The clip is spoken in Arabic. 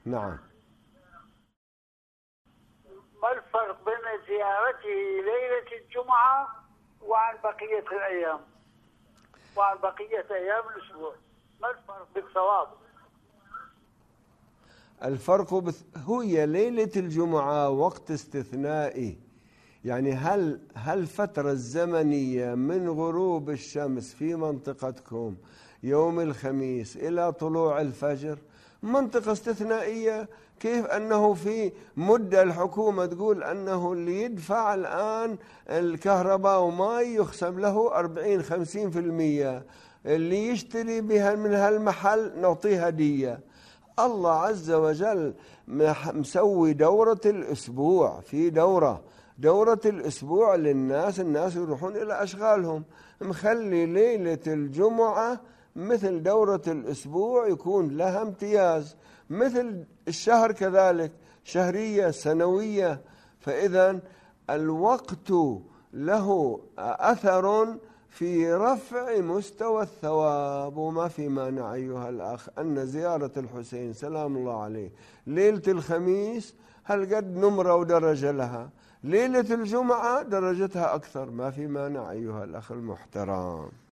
نعم. ما الفرق بين زيارته ليلة الجمعة وعن بقية الأيام وعن بقية أيام الأسبوع؟ ما الفرق بالصواب؟ الفرق هي ليلة الجمعة وقت استثنائي، يعني هل الفترة الزمنية من غروب الشمس في منطقتكم يوم الخميس إلى طلوع الفجر منطقة استثنائية، كيف أنه في مدة الحكومة تقول أنه اللي يدفع الآن الكهرباء وماء يخصم له 40-50%، اللي يشتري بها من هالمحل نعطيه هدية. الله عز وجل مسوي دورة الأسبوع، في دورة الأسبوع للناس، الناس يروحون إلى أشغالهم، مخلي ليلة الجمعة مثل دورة الأسبوع يكون لها امتياز، مثل الشهر كذلك، شهرية سنوية. فإذا الوقت له أثر في رفع مستوى الثواب، وما في مانع أيها الأخ أن زيارة الحسين سلام الله عليه ليلة الخميس هل قد نمرة ودرجة لها، ليلة الجمعة درجتها أكثر، ما في مانع أيها الأخ المحترم.